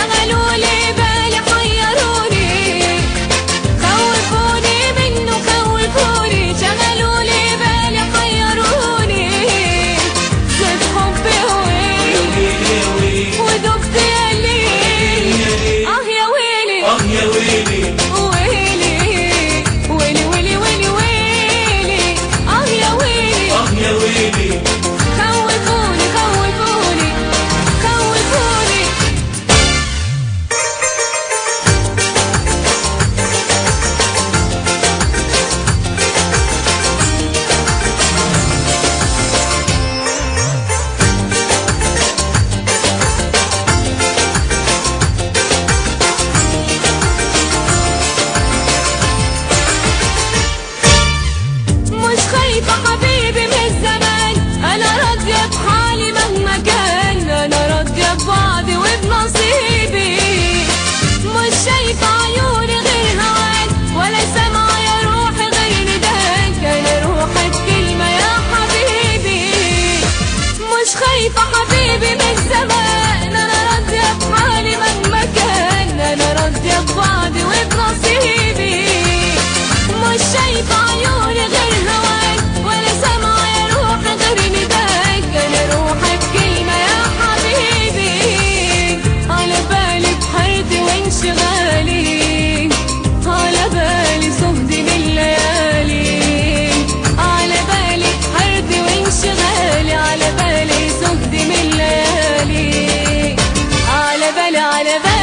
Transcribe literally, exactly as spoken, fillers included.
شغلوا لي بالي حيروني، خوفوني منه خوفوني، شغلوا لي بالي حيروني، صرت حبي هويني ودبت يا ليل. اه يا ويلي اه يا ويلي ويلي ويلي ويلي ويلي ويلي، اه يا ويلي اه يا ويلي. خوفوني خوفوني خوفوني. مش خايفة حبيبي من الزمان، أنا راضية بحالي مهما كان، أنا راضية بوعدي وبنصيبي. مش شايفة عيوني غير هواك، ولا سامعة يا روحي غير نداك، أنا روحك كلمة يا حبيبي. مش خايفة حبيبي من الزمان، أنا راضية بحالي مهما كان، أنا راضية بوعدي وبنصيبي. مش شايفة عيوني غير هواك، ولا سامعة يا روحي غير نداك، أنا روحك كلمة يا حبيبي. على بالي بحيرتي وانشغالي، على بالي سهدي بالليالي، على بالي بحيرتي وانشغالي، على بالي سهدي بالليالي، على بالي على بالي